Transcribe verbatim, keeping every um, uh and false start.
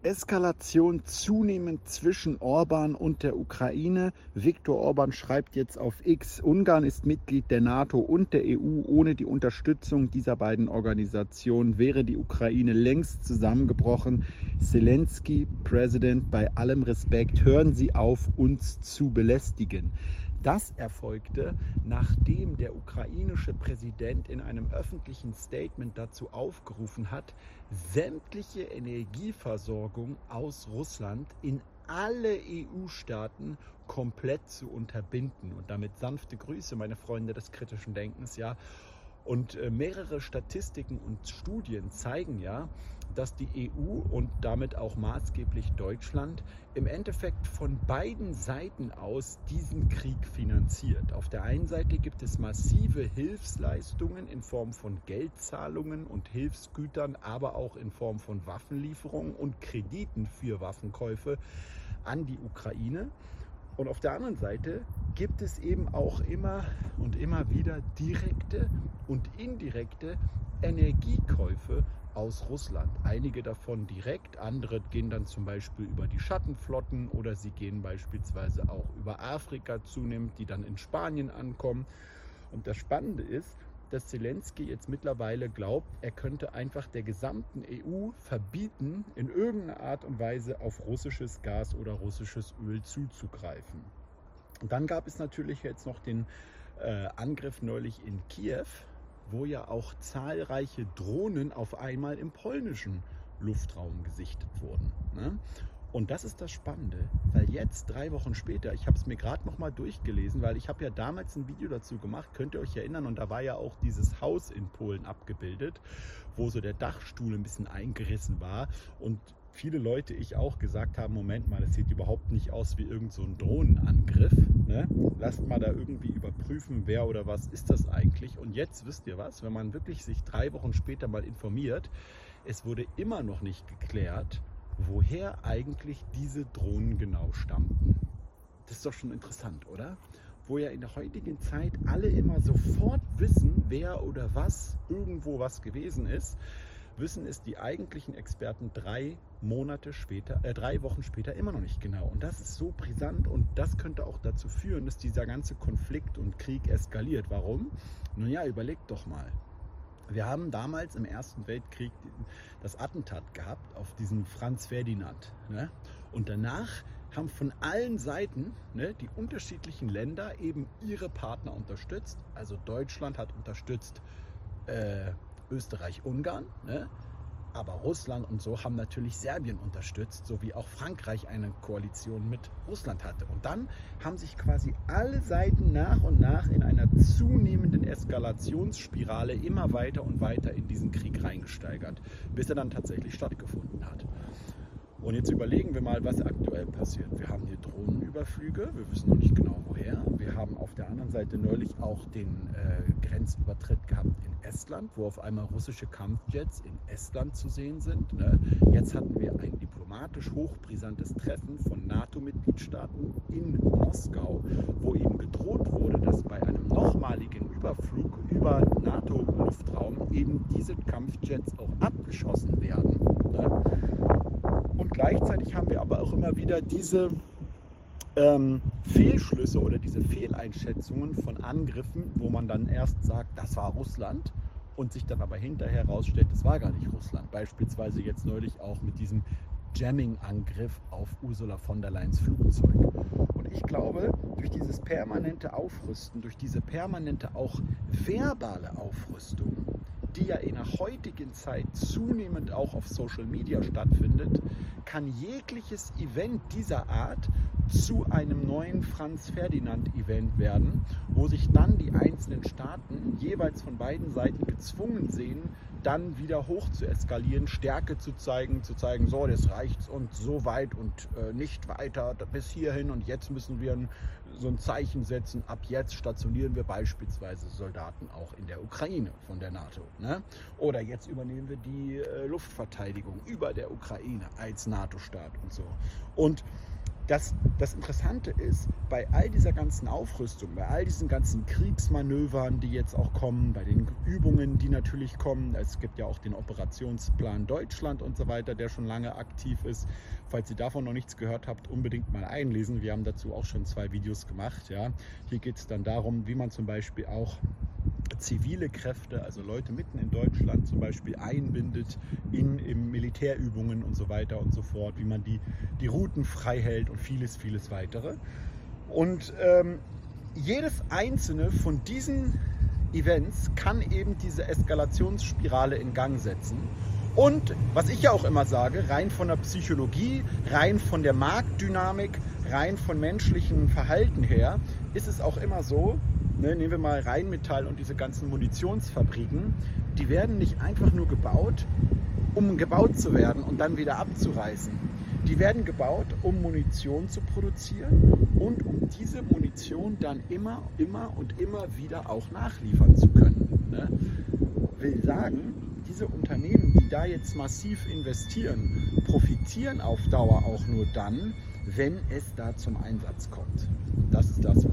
Eskalation zunehmend zwischen Orban und der Ukraine. Viktor Orban schreibt jetzt auf X, Ungarn ist Mitglied der NATO und der E U. Ohne die Unterstützung dieser beiden Organisationen wäre die Ukraine längst zusammengebrochen. Zelensky, Präsident, bei allem Respekt, hören Sie auf, uns zu belästigen. Das erfolgte, nachdem der ukrainische Präsident in einem öffentlichen Statement dazu aufgerufen hat, sämtliche Energieversorgung aus Russland in alle E U-Staaten komplett zu unterbinden. Und damit sanfte Grüße, meine Freunde des kritischen Denkens, ja. Und äh, mehrere Statistiken und Studien zeigen ja, dass die E U und damit auch maßgeblich Deutschland im Endeffekt von beiden Seiten aus diesen Krieg finanziert. Auf der einen Seite gibt es massive Hilfsleistungen in Form von Geldzahlungen und Hilfsgütern, aber auch in Form von Waffenlieferungen und Krediten für Waffenkäufe an die Ukraine. Und auf der anderen Seite gibt es eben auch immer und immer wieder direkte und indirekte Energiekäufe aus Russland. Einige davon direkt, andere gehen dann zum Beispiel über die Schattenflotten oder sie gehen beispielsweise auch über Afrika zunehmend, die dann in Spanien ankommen. Und das Spannende ist, dass Zelensky jetzt mittlerweile glaubt, er könnte einfach der gesamten E U verbieten, in irgendeiner Art und Weise auf russisches Gas oder russisches Öl zuzugreifen. Und dann gab es natürlich jetzt noch den äh, Angriff neulich in Kiew, wo ja auch zahlreiche Drohnen auf einmal im polnischen Luftraum gesichtet wurden, ne? Und das ist das Spannende, weil jetzt, drei Wochen später, ich habe es mir gerade noch mal durchgelesen, weil ich habe ja damals ein Video dazu gemacht, könnt ihr euch erinnern, und da war ja auch dieses Haus in Polen abgebildet, wo so der Dachstuhl ein bisschen eingerissen war und viele Leute, ich auch, gesagt haben, Moment mal, das sieht überhaupt nicht aus wie irgend so ein Drohnenangriff, ne? Lasst mal da irgendwie überprüfen, wer oder was ist das eigentlich. Und jetzt wisst ihr was, wenn man wirklich sich drei Wochen später mal informiert, es wurde immer noch nicht geklärt, woher eigentlich diese Drohnen genau stammten. Das ist doch schon interessant, oder? Wo ja in der heutigen Zeit alle immer sofort wissen, wer oder was irgendwo was gewesen ist, wissen es die eigentlichen Experten drei Monate später, äh, drei Wochen später immer noch nicht genau. Und das ist so brisant und das könnte auch dazu führen, dass dieser ganze Konflikt und Krieg eskaliert. Warum? Nun ja, überlegt doch mal. Wir haben damals im Ersten Weltkrieg das Attentat gehabt auf diesen Franz Ferdinand, ne? Und danach haben von allen Seiten, ne, die unterschiedlichen Länder eben ihre Partner unterstützt. Also Deutschland hat unterstützt äh, Österreich-Ungarn, ne? Aber Russland und so haben natürlich Serbien unterstützt, so wie auch Frankreich eine Koalition mit Russland hatte. Und dann haben sich quasi alle Seiten nach und nach in einer zunehmenden Eskalationsspirale immer weiter und weiter in diesen Krieg reingesteigert, bis er dann tatsächlich stattgefunden hat. Und jetzt überlegen wir mal, was aktuell passiert. Wir haben hier Drohnenüberflüge, wir wissen noch nicht genau woher. Wir haben auf der anderen Seite neulich auch den äh, Grenzübertritt gehabt in Estland, wo auf einmal russische Kampfjets in Estland zu sehen sind, ne? Jetzt hatten wir ein diplomatisch hochbrisantes Treffen von NATO-Mitgliedstaaten in Moskau, wo eben gedroht wurde, dass bei einem nochmaligen Überflug über NATO-Luftraum eben diese Kampfjets auch abgeschossen werden, ne? Und gleichzeitig haben wir aber auch immer wieder diese ähm, Fehlschlüsse oder diese Fehleinschätzungen von Angriffen, wo man dann erst sagt, das war Russland und sich dann aber hinterher herausstellt, das war gar nicht Russland. Beispielsweise jetzt neulich auch mit diesem Jamming-Angriff auf Ursula von der Leyens Flugzeug. Und ich glaube, durch dieses permanente Aufrüsten, durch diese permanente auch verbale Aufrüstung, die ja in der heutigen Zeit zunehmend auch auf Social Media stattfindet, kann jegliches Event dieser Art zu einem neuen Franz-Ferdinand-Event werden, wo sich dann die einzelnen Staaten jeweils von beiden Seiten gezwungen sehen, dann wieder hoch zu eskalieren, Stärke zu zeigen, zu zeigen, so, das reicht und so weit und äh, nicht weiter bis hierhin und jetzt müssen wir ein, so ein Zeichen setzen, ab jetzt stationieren wir beispielsweise Soldaten auch in der Ukraine von der NATO, ne? Oder jetzt übernehmen wir die äh, Luftverteidigung über der Ukraine als NATO-Staat und so. Und Das, das Interessante ist, bei all dieser ganzen Aufrüstung, bei all diesen ganzen Kriegsmanövern, die jetzt auch kommen, bei den Übungen, die natürlich kommen, es gibt ja auch den Operationsplan Deutschland und so weiter, der schon lange aktiv ist. Falls ihr davon noch nichts gehört habt, unbedingt mal einlesen. Wir haben dazu auch schon zwei Videos gemacht. Ja. Hier geht es dann darum, wie man zum Beispiel auch zivile Kräfte, also Leute mitten in Deutschland zum Beispiel einbindet in, in Militärübungen und so weiter und so fort, wie man die, die Routen frei hält und vieles, vieles weitere. Und ähm, jedes einzelne von diesen Events kann eben diese Eskalationsspirale in Gang setzen. Und was ich ja auch immer sage, rein von der Psychologie, rein von der Marktdynamik, rein von menschlichem Verhalten her, ist es auch immer so, ne, nehmen wir mal Rheinmetall und diese ganzen Munitionsfabriken, die werden nicht einfach nur gebaut, um gebaut zu werden und dann wieder abzureißen. Die werden gebaut, um Munition zu produzieren und um diese Munition dann immer, immer und immer wieder auch nachliefern zu können. Ne? Will sagen, diese Unternehmen, die da jetzt massiv investieren, profitieren auf Dauer auch nur dann, wenn es da zum Einsatz kommt. Das ist das,